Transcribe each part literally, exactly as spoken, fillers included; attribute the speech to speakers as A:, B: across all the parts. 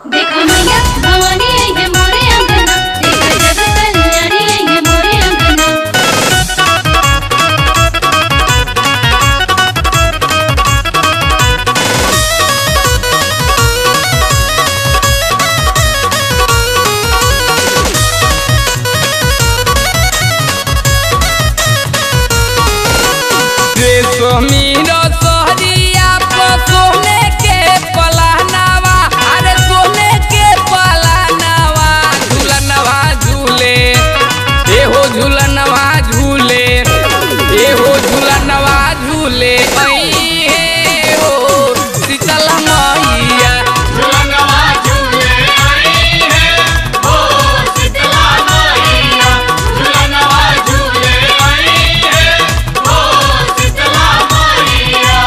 A: देखो मैया भवानी आई है मोरे अंगना, देखो जग कल्याणी आई है मोरे अंगना।
B: मीरा सहरिया पर सोने के पलानावा, अरे सोने के पलानावा, झूलनवा झूले एहो झूलनवा झूले एहो झूलनवा झूले आई हो शीतल मैया।
C: झूलनवा झूले आई है हो शीतला मैया, झूलनवा झूले आई है हो शीतला मैया।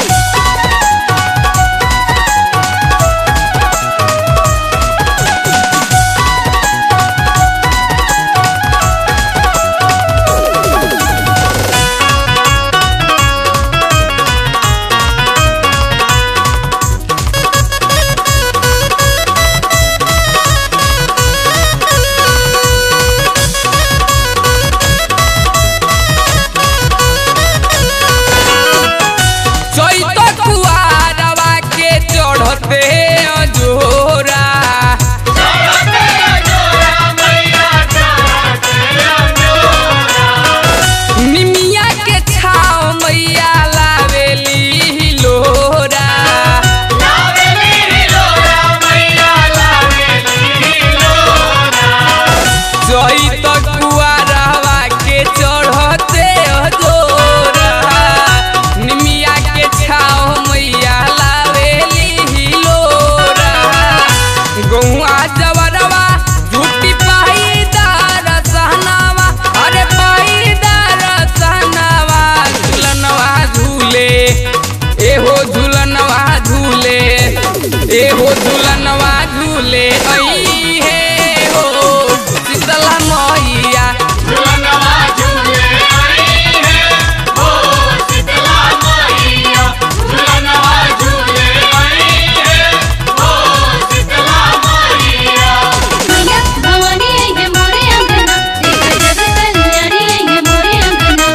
B: चैत कुआरवा के चढ़ते अजोरा,
C: चढ़ते अजोरा मैया चढ़ते अजोरा,
B: निमिया के छाव मैया लावेली लोरा।
C: लावेली लोरा मैया लावेली लोरा,
B: चैत कुआरवा के चढ़ते अजोरा, निमिया के छाव मैया लावेली लोरा। गौआ जवरवा झूठी पाईदार सहनावा, अरे पाईदार सहनावा, झूलनवा झूले एहो झूलनवा झूले एहो झूलनवा झूले आई हे हो शीतला मैया।
C: झूलनवा झूले आई है हो शीतला मैया, झूलनवा झूले आई है हो शीतला मैया।
A: मैया भवानी आई है मोरे अंगना, देखो जग कल्याणी आई है मोरे अंगना।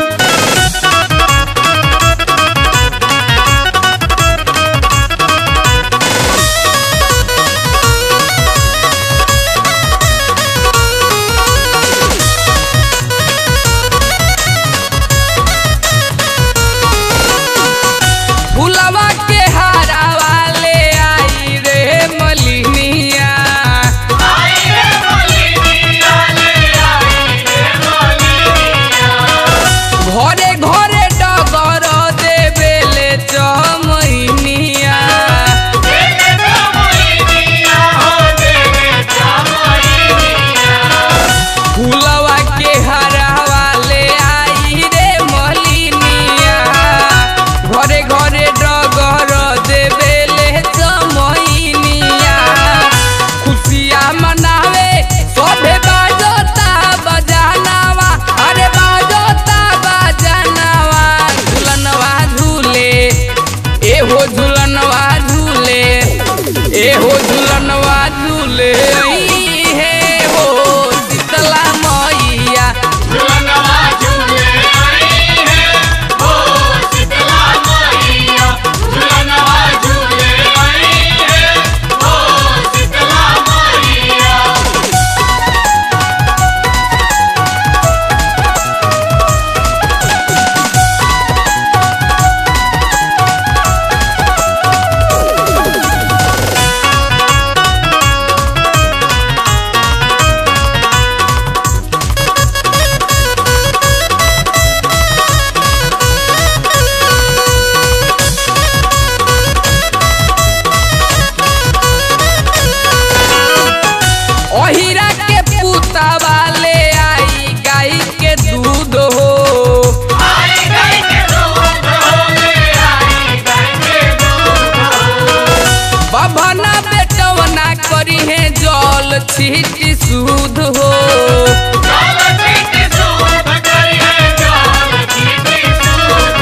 B: फुलवा के हारावा ले आई रे मलिनिया,
C: आई रे मलिनिया ले आई रे मलिनिया,
B: घरे घरे डगर देवेले चमैनिया।
C: देवे चमैनिया हो देवे चमैनिया,
B: फुलवा के हारावा ले आई रे मलिनिया, घरे घरे डगर देवेले चमैनिया। खुशिया मनावे सभे बाजता बजानावा, अरे बाजता बजानावा, झूलनवा झूले एहो झूलनवा झूले एहो झूलनवा झूले आई हे हो शीतला मैया।
C: झूलनवा झूले आई है हो शीतला मैया, झूलनवा झूले आई है हो शीतला मैया।
B: ओहिरा के पुतवा ले आई गाय के दूध हो,
C: आई गाय के दूध हो ले आई गाय के दूध हो,
B: बभना बेटवना करी है जल छीटी सूद हो।
C: जल छीटी सूद करी है जल छीटी सूद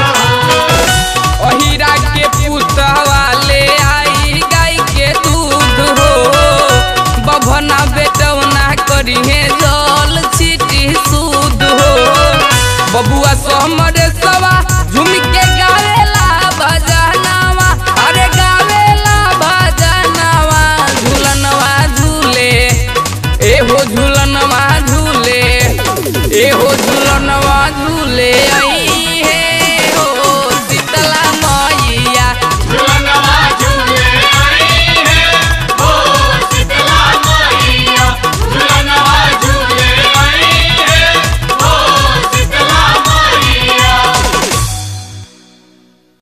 C: हो,
B: ओहिरा के पुतवा ले आई गाय के दूध हो, नरेशवा झूम के गावेला भजनवा, अरे गावेला भजनवा। झूलनवा झूले एहो झूलनवा झूले, एहो झूलनवा झूले।